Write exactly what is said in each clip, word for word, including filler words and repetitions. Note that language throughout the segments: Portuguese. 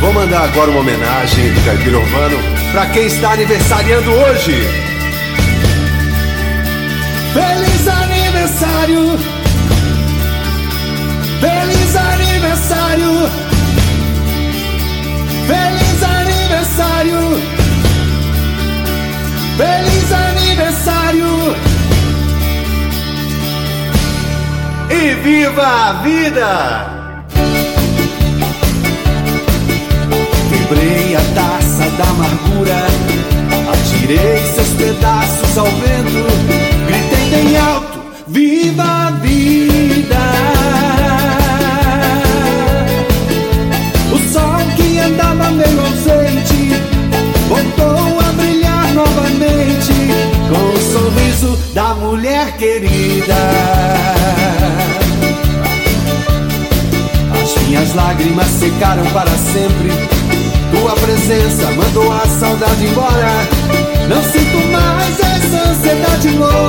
Vou mandar agora uma homenagem do Caipira Urbano pra quem está aniversariando hoje. Feliz aniversário, feliz aniversário, feliz aniversário, feliz aniversário. E viva a vida! Quebrei a taça da amargura, atirei seus pedaços ao vento, gritei bem alto, viva a vida! O sol que andava meio ausente voltou a brilhar novamente, com o sorriso da mulher querida. As minhas lágrimas secaram para sempre, tua presença mandou a saudade embora. Não sinto mais essa ansiedade louca.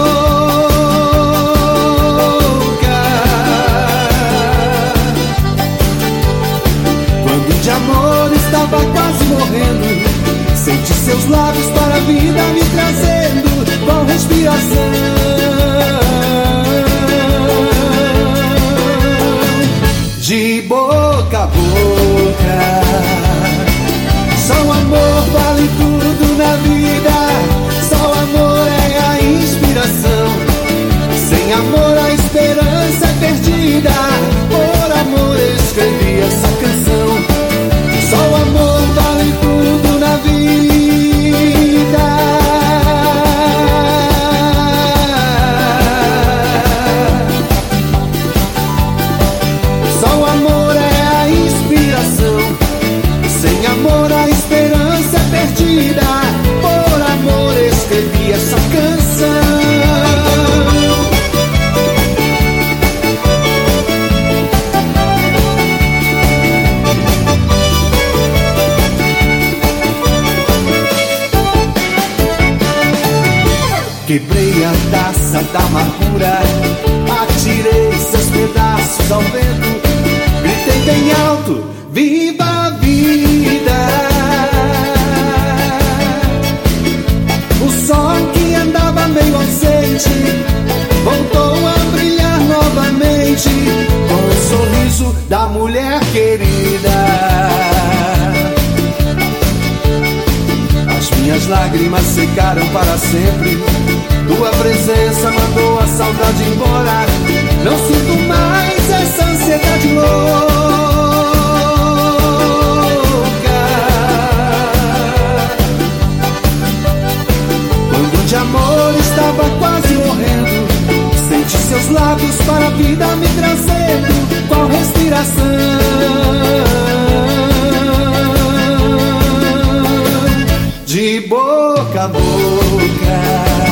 Quando de amor estava quase morrendo, senti seus lábios para a vida me trazendo com respiração. De boca a boca, só o amor vale tudo na vida. Só o amor é a inspiração. Sem amor a esperança é perdida. Por amor eu escrevi essa canção. Só o amor vale tudo na vida. Só o amor é a inspiração. Sem amor a esperança é perdida. Por amor eu escrevi essa canção. Quebrei a taça da amargura, atirei seus pedaços ao vento, gritei bem alto, viva a vida! O sol que andava meio ausente voltou a brilhar novamente, com o sorriso da mulher querida. As minhas lágrimas secaram para sempre, tua presença mandou a saudade embora. Não sinto mais essa ansiedade louca. Quando de amor estava quase morrendo, senti seus lábios para a vida me trazendo com respiração. De boca a boca,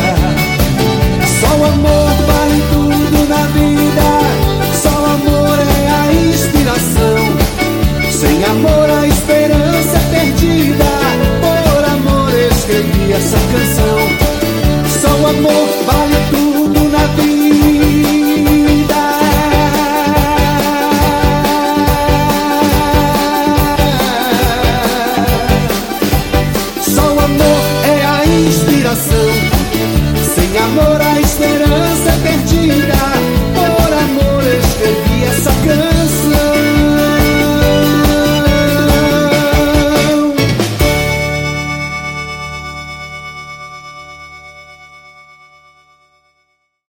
só o amor vale tudo na vida. Só o amor é a inspiração. Sem amor